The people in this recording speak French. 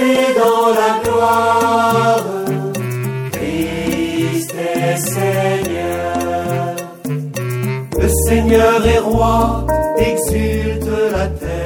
aller dans la gloire. Christ est Seigneur. Le Seigneur est roi, exulte la terre.